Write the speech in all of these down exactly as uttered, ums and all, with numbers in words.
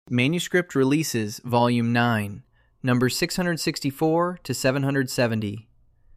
Manuscript Releases, Volume nine, Number six hundred sixty-four to seven hundred seventy.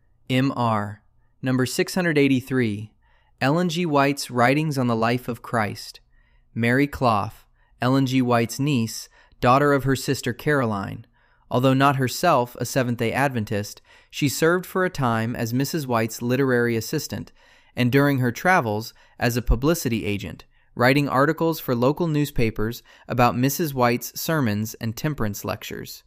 M R. Number six hundred eighty-three, Ellen G. White's Writings on the Life of Christ. Mary Clough, Ellen G. White's niece, daughter of her sister Caroline. Although not herself a Seventh-day Adventist, she served for a time as Missus White's literary assistant, and during her travels as a publicity agent, writing articles for local newspapers about Missus White's sermons and temperance lectures.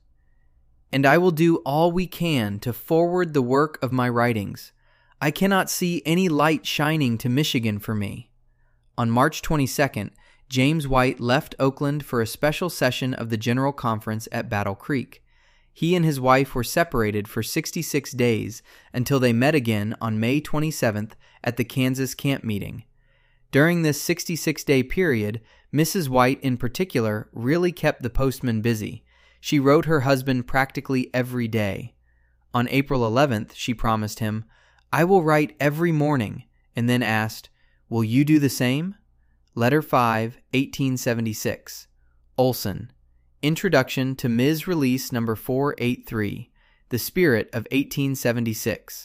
And I will do all we can to forward the work of my writings. I cannot see any light shining to Michigan for me. On March twenty-second, James White left Oakland for a special session of the General Conference at Battle Creek. He and his wife were separated for sixty-six days until they met again on May twenty-seventh at the Kansas camp meeting. During this sixty-six day period, Missus White in particular really kept the postman busy. She wrote her husband practically every day. On April eleventh, she promised him, "I will write every morning," and then asked, "Will you do the same?" Letter five, eighteen seventy-six. Olson. Introduction to Miz Release Number four eighty-three, The Spirit of eighteen seventy-six.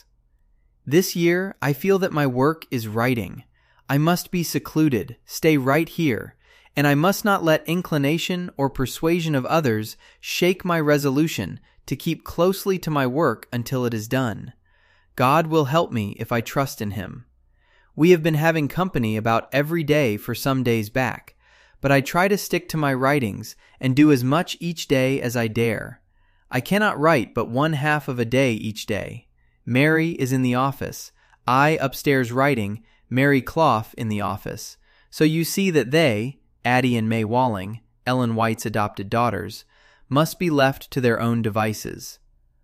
This year, I feel that my work is writing. I must be secluded, stay right here, and I must not let inclination or persuasion of others shake my resolution to keep closely to my work until it is done. God will help me if I trust in Him. We have been having company about every day for some days back, but I try to stick to my writings and do as much each day as I dare. I cannot write but one half of a day each day. Mary is in the office, I upstairs writing, Mary Clough in the office. So you see that they, Addie and May Walling, Ellen White's adopted daughters, must be left to their own devices.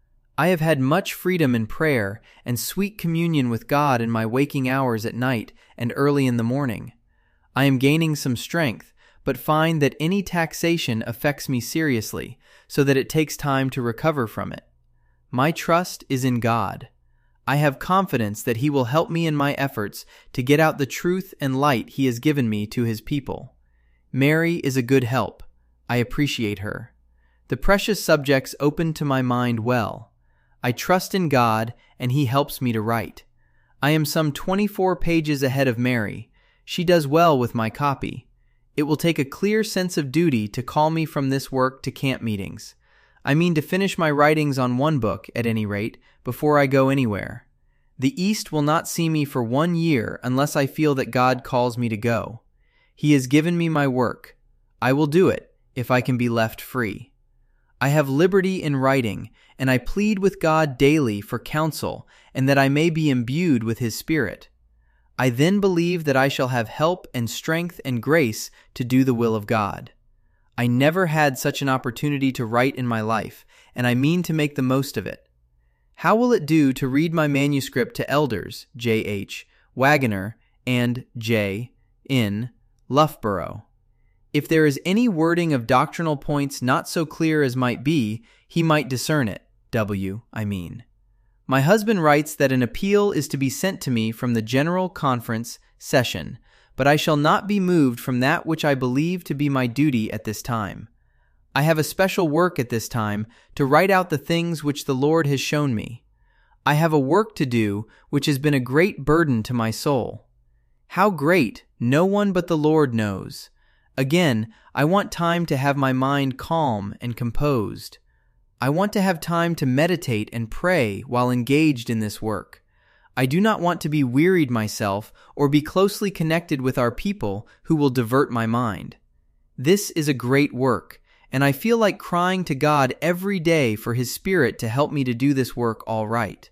I have had much freedom in prayer and sweet communion with God in my waking hours at night and early in the morning. I am gaining some strength, but find that any taxation affects me seriously, so that it takes time to recover from it. My trust is in God. I have confidence that He will help me in my efforts to get out the truth and light He has given me to His people. Mary is a good help. I appreciate her. The precious subjects open to my mind well. I trust in God, and He helps me to write. I am some twenty-four pages ahead of Mary. She does well with my copy. It will take a clear sense of duty to call me from this work to camp meetings. I mean to finish my writings on one book, at any rate, before I go anywhere. The East will not see me for one year unless I feel that God calls me to go. He has given me my work. I will do it, if I can be left free. I have liberty in writing, and I plead with God daily for counsel, and that I may be imbued with His Spirit. I then believe that I shall have help and strength and grace to do the will of God. I never had such an opportunity to write in my life, and I mean to make the most of it. How will it do to read my manuscript to elders, J H, Wagoner, and J. in Loughborough? If there is any wording of doctrinal points not so clear as might be, he might discern it, W, I mean. My husband writes that an appeal is to be sent to me from the General Conference session, but I shall not be moved from that which I believe to be my duty at this time. I have a special work at this time to write out the things which the Lord has shown me. I have a work to do which has been a great burden to my soul. How great, no one but the Lord knows. Again, I want time to have my mind calm and composed. I want to have time to meditate and pray while engaged in this work. I do not want to be wearied myself or be closely connected with our people who will divert my mind. This is a great work, and I feel like crying to God every day for His Spirit to help me to do this work all right.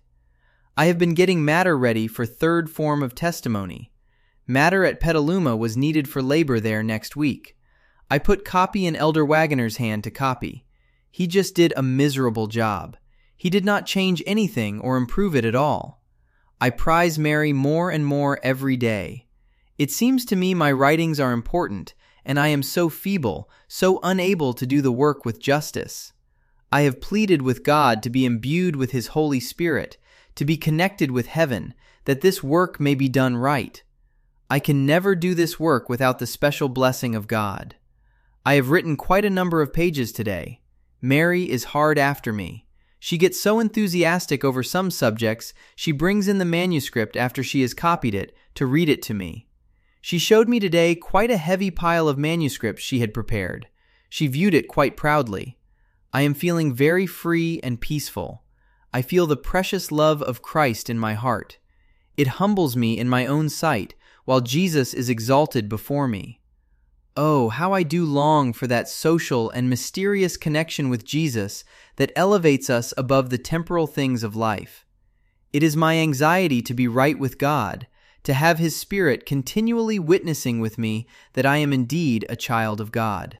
I have been getting matter ready for third form of testimony. Matter at Petaluma was needed for labor there next week. I put copy in Elder Wagoner's hand to copy. He just did a miserable job. He did not change anything or improve it at all. I prize Mary more and more every day. It seems to me my writings are important, and I am so feeble, so unable to do the work with justice. I have pleaded with God to be imbued with His Holy Spirit, to be connected with heaven, that this work may be done right. I can never do this work without the special blessing of God. I have written quite a number of pages today. Mary is hard after me. She gets so enthusiastic over some subjects, she brings in the manuscript after she has copied it to read it to me. She showed me today quite a heavy pile of manuscripts she had prepared. She viewed it quite proudly. I am feeling very free and peaceful. I feel the precious love of Christ in my heart. It humbles me in my own sight, while Jesus is exalted before me. Oh, how I do long for that social and mysterious connection with Jesus that elevates us above the temporal things of life. It is my anxiety to be right with God, to have His Spirit continually witnessing with me that I am indeed a child of God.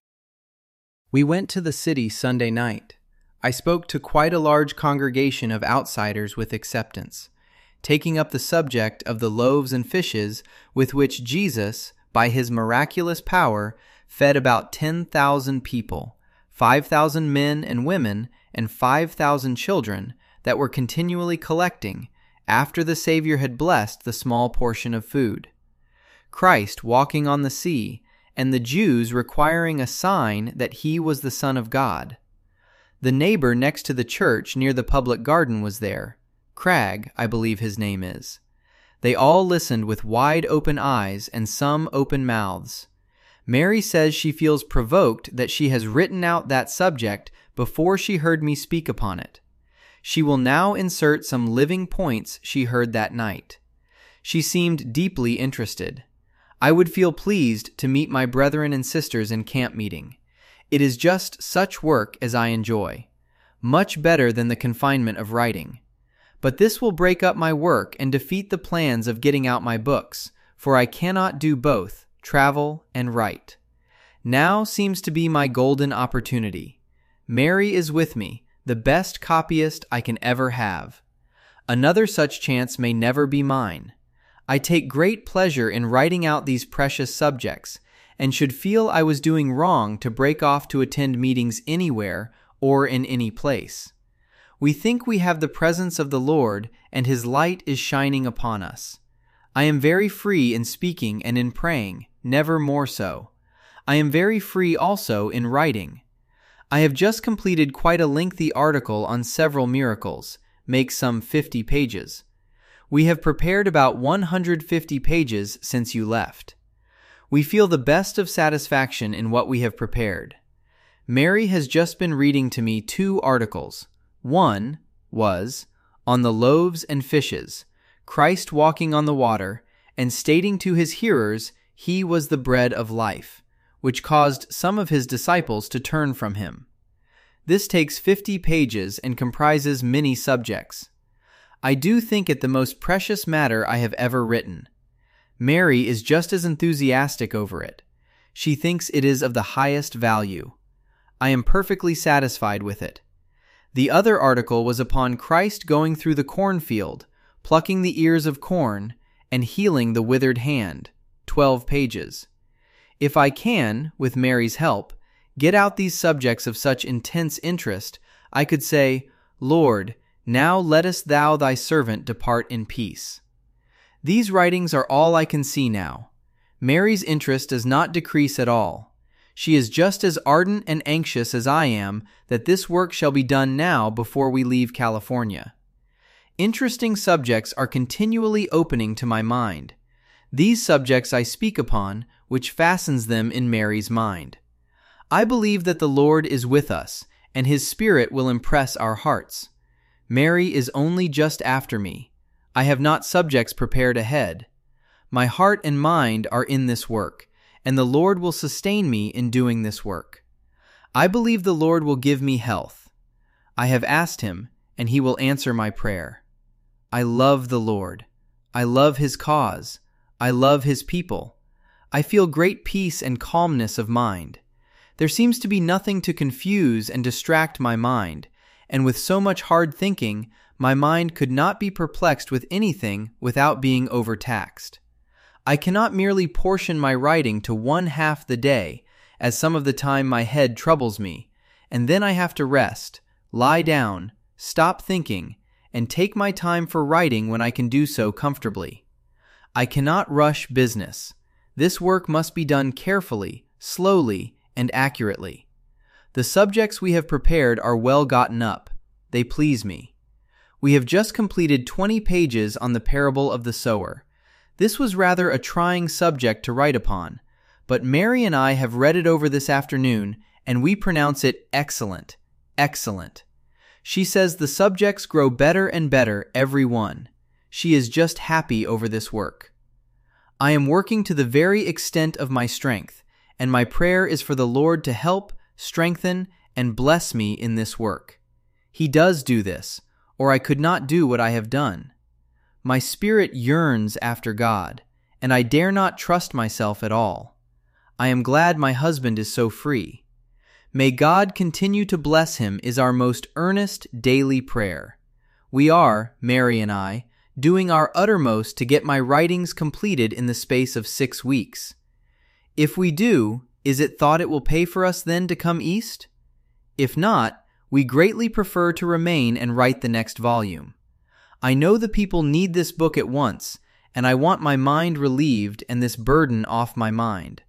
We went to the city Sunday night. I spoke to quite a large congregation of outsiders with acceptance, taking up the subject of the loaves and fishes with which Jesus, by His miraculous power, fed about ten thousand people, five thousand men and women, and five thousand children that were continually collecting after the Savior had blessed the small portion of food. Christ walking on the sea, and the Jews requiring a sign that He was the Son of God. The neighbor next to the church near the public garden was there. Cragg, I believe his name is. They all listened with wide open eyes and some open mouths. Mary says she feels provoked that she has written out that subject before she heard me speak upon it. She will now insert some living points she heard that night. She seemed deeply interested. I would feel pleased to meet my brethren and sisters in camp meeting. It is just such work as I enjoy, much better than the confinement of writing. But this will break up my work and defeat the plans of getting out my books, for I cannot do both, travel and write. Now seems to be my golden opportunity. Mary is with me, the best copyist I can ever have. Another such chance may never be mine. I take great pleasure in writing out these precious subjects, and should feel I was doing wrong to break off to attend meetings anywhere or in any place. We think we have the presence of the Lord, and His light is shining upon us. I am very free in speaking and in praying, never more so. I am very free also in writing. I have just completed quite a lengthy article on several miracles, makes some fifty pages. We have prepared about one hundred fifty pages since you left. We feel the best of satisfaction in what we have prepared. Mary has just been reading to me two articles. One was on the loaves and fishes, Christ walking on the water, and stating to His hearers He was the bread of life, which caused some of His disciples to turn from Him. This takes fifty pages and comprises many subjects. I do think it the most precious matter I have ever written. Mary is just as enthusiastic over it. She thinks it is of the highest value. I am perfectly satisfied with it. The other article was upon Christ going through the cornfield, plucking the ears of corn, and healing the withered hand, twelve pages. If I can, with Mary's help, get out these subjects of such intense interest, I could say, Lord, now lettest Thou Thy servant depart in peace. These writings are all I can see now. Mary's interest does not decrease at all. She is just as ardent and anxious as I am that this work shall be done now before we leave California. Interesting subjects are continually opening to my mind. These subjects I speak upon, which fastens them in Mary's mind. I believe that the Lord is with us, and His Spirit will impress our hearts. Mary is only just after me. I have not subjects prepared ahead. My heart and mind are in this work, and the Lord will sustain me in doing this work. I believe the Lord will give me health. I have asked Him, and He will answer my prayer. I love the Lord. I love His cause. I love His people. I feel great peace and calmness of mind. There seems to be nothing to confuse and distract my mind, and with so much hard thinking, my mind could not be perplexed with anything without being overtaxed. I cannot merely portion my writing to one half the day, as some of the time my head troubles me, and then I have to rest, lie down, stop thinking, and take my time for writing when I can do so comfortably. I cannot rush business. This work must be done carefully, slowly, and accurately. The subjects we have prepared are well gotten up. They please me. We have just completed twenty pages on the parable of the sower. This was rather a trying subject to write upon, but Mary and I have read it over this afternoon, and we pronounce it excellent, excellent. She says the subjects grow better and better, every one. She is just happy over this work. I am working to the very extent of my strength, and my prayer is for the Lord to help, strengthen, and bless me in this work. He does do this, or I could not do what I have done. My spirit yearns after God, and I dare not trust myself at all. I am glad my husband is so free. May God continue to bless him is our most earnest daily prayer. We are, Mary and I, doing our uttermost to get my writings completed in the space of six weeks. If we do, is it thought it will pay for us then to come east? If not, we greatly prefer to remain and write the next volume. I know the people need this book at once, and I want my mind relieved and this burden off my mind.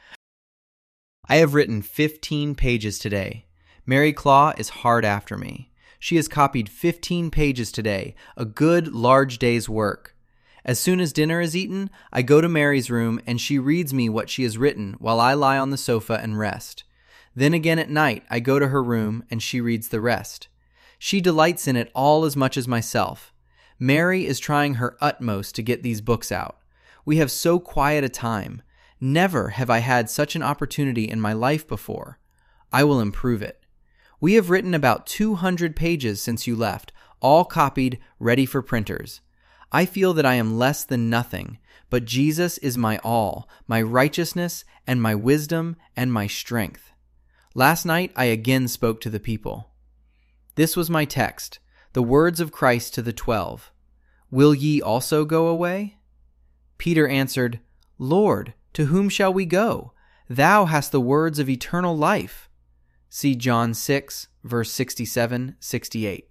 I have written fifteen pages today. Mary Claw is hard after me. She has copied fifteen pages today, a good, large day's work. As soon as dinner is eaten, I go to Mary's room and she reads me what she has written while I lie on the sofa and rest. Then again at night, I go to her room and she reads the rest. She delights in it all as much as myself. Mary is trying her utmost to get these books out. We have so quiet a time. Never have I had such an opportunity in my life before. I will improve it. We have written about two hundred pages since you left, all copied, ready for printers. I feel that I am less than nothing, but Jesus is my all, my righteousness, and my wisdom, and my strength. Last night I again spoke to the people. This was my text, the words of Christ to the twelve. Will ye also go away? Peter answered, Lord, to whom shall we go? Thou hast the words of eternal life. See John six, verse sixty-seven, sixty-eight.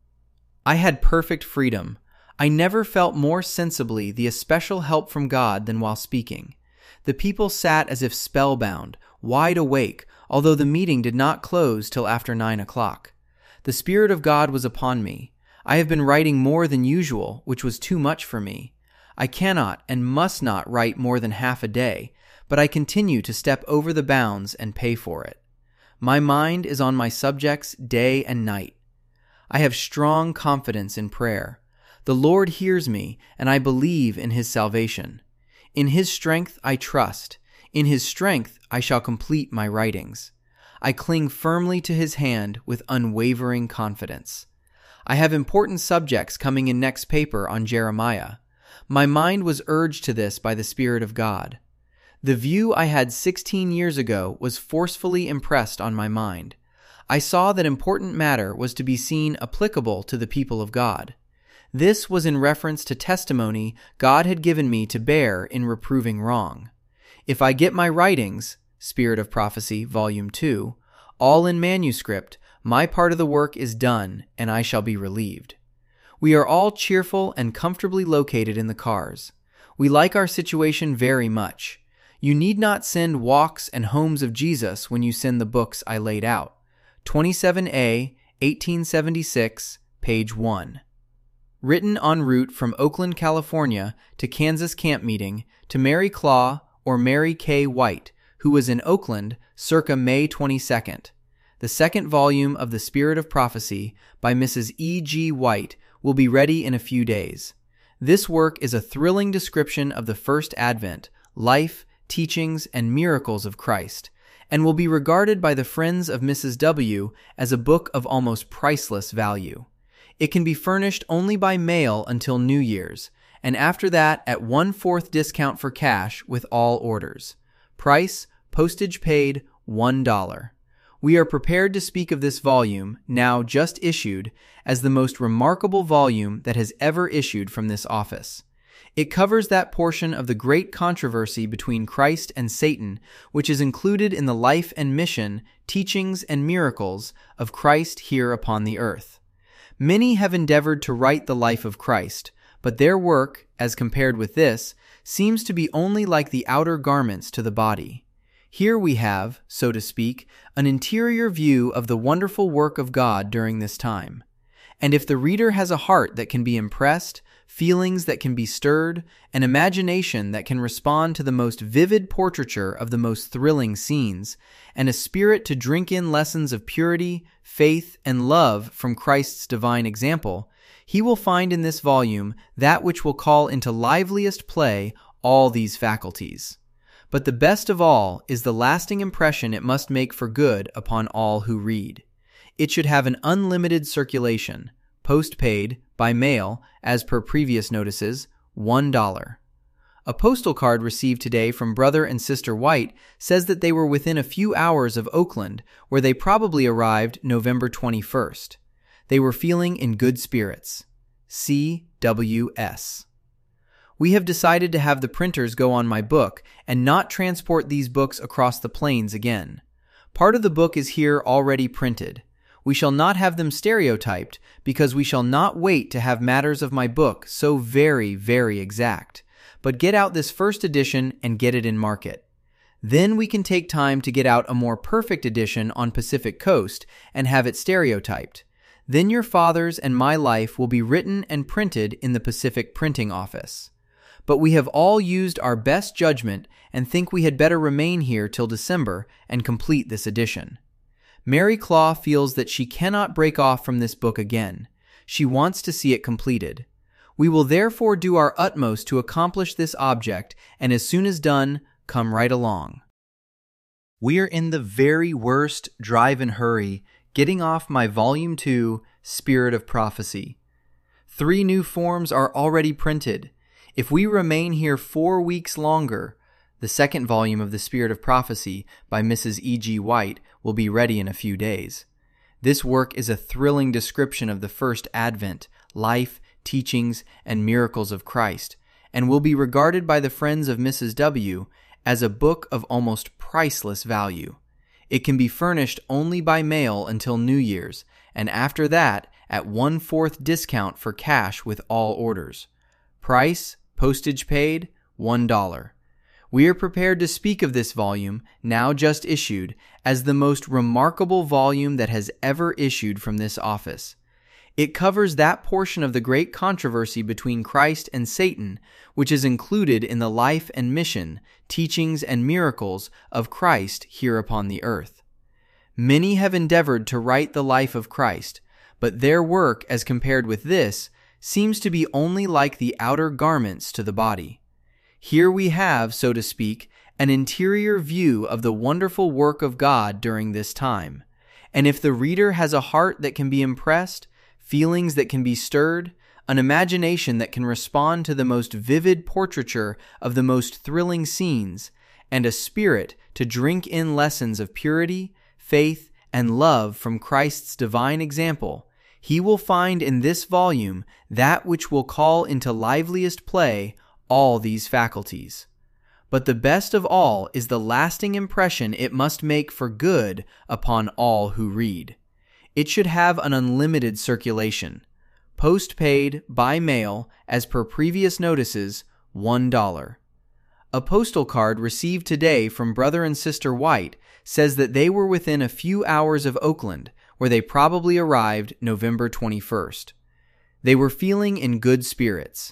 I had perfect freedom. I never felt more sensibly the especial help from God than while speaking. The people sat as if spellbound, wide awake, although the meeting did not close till after nine o'clock. The Spirit of God was upon me. I have been writing more than usual, which was too much for me. I cannot and must not write more than half a day, but I continue to step over the bounds and pay for it. My mind is on my subjects day and night. I have strong confidence in prayer. The Lord hears me, and I believe in His salvation. In His strength I trust. In His strength I shall complete my writings. I cling firmly to His hand with unwavering confidence. I have important subjects coming in next paper on Jeremiah. My mind was urged to this by the Spirit of God. The view I had sixteen years ago was forcefully impressed on my mind. I saw that important matter was to be seen applicable to the people of God. This was in reference to testimony God had given me to bear in reproving wrong. If I get my writings, Spirit of Prophecy, Volume two, all in manuscript, my part of the work is done, and I shall be relieved. We are all cheerful and comfortably located in the cars. We like our situation very much. You need not send Walks and Homes of Jesus when you send the books I laid out. twenty-seven A, eighteen seventy-six, page one. Written en route from Oakland, California to Kansas camp meeting to Mary Claw or Mary K. White, who was in Oakland circa May twenty-second. The second volume of The Spirit of Prophecy by Missus E G. White will be ready in a few days. This work is a thrilling description of the first advent, life, teachings, and miracles of Christ, and will be regarded by the friends of Missus W. as a book of almost priceless value. It can be furnished only by mail until New Year's, and after that at one-fourth discount for cash with all orders. Price, postage paid, one dollar. We are prepared to speak of this volume, now just issued, as the most remarkable volume that has ever issued from this office. It covers that portion of the great controversy between Christ and Satan, which is included in the life and mission, teachings, and miracles of Christ here upon the earth. Many have endeavored to write the life of Christ, but their work, as compared with this, seems to be only like the outer garments to the body. Here we have, so to speak, an interior view of the wonderful work of God during this time. And if the reader has a heart that can be impressed, feelings that can be stirred, an imagination that can respond to the most vivid portraiture of the most thrilling scenes, and a spirit to drink in lessons of purity, faith, and love from Christ's divine example, he will find in this volume that which will call into liveliest play all these faculties. But the best of all is the lasting impression it must make for good upon all who read. It should have an unlimited circulation, postpaid, by mail, as per previous notices, one dollar. A postal card received today from Brother and Sister White says that they were within a few hours of Oakland, where they probably arrived November twenty-first. They were feeling in good spirits. C W S. We have decided to have the printers go on my book and not transport these books across the plains again. Part of the book is here already printed. We shall not have them stereotyped because we shall not wait to have matters of my book so very, very exact, but get out this first edition and get it in market. Then we can take time to get out a more perfect edition on Pacific Coast and have it stereotyped. Then your father's and my life will be written and printed in the Pacific Printing Office. But we have all used our best judgment and think we had better remain here till December and complete this edition. Mary Claw feels that she cannot break off from this book again. She wants to see it completed. We will therefore do our utmost to accomplish this object, and as soon as done, come right along. We are in the very worst drive and hurry, getting off my Volume two, Spirit of Prophecy. Three new forms are already printed. If we remain here four weeks longer, the second volume of The Spirit of Prophecy by Missus E G White will be ready in a few days. This work is a thrilling description of the first advent, life, teachings, and miracles of Christ, and will be regarded by the friends of Missus W as a book of almost priceless value. It can be furnished only by mail until New Year's, and after that at one-fourth discount for cash with all orders. Price, postage paid, one dollar. We are prepared to speak of this volume, now just issued, as the most remarkable volume that has ever issued from this office. It covers that portion of the great controversy between Christ and Satan, which is included in the life and mission, teachings and miracles of Christ here upon the earth. Many have endeavored to write the life of Christ, but their work, as compared with this, seems to be only like the outer garments to the body. Here we have, so to speak, an interior view of the wonderful work of God during this time. And if the reader has a heart that can be impressed, feelings that can be stirred, an imagination that can respond to the most vivid portraiture of the most thrilling scenes, and a spirit to drink in lessons of purity, faith, and love from Christ's divine example, he will find in this volume that which will call into liveliest play all these faculties. But the best of all is the lasting impression it must make for good upon all who read. It should have an unlimited circulation. Postpaid, by mail, as per previous notices, one dollar. A postal card received today from Brother and Sister White says that they were within a few hours of Oakland, where they probably arrived November twenty-first. They were feeling in good spirits.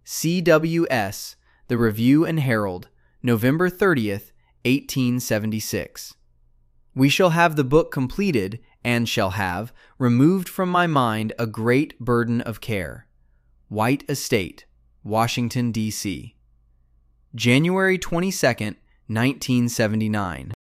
C W S, The Review and Herald, November thirtieth, eighteen seventy-six. We shall have the book completed, and shall have removed from my mind a great burden of care. White Estate, Washington, D C January twenty-second, nineteen seventy-nine.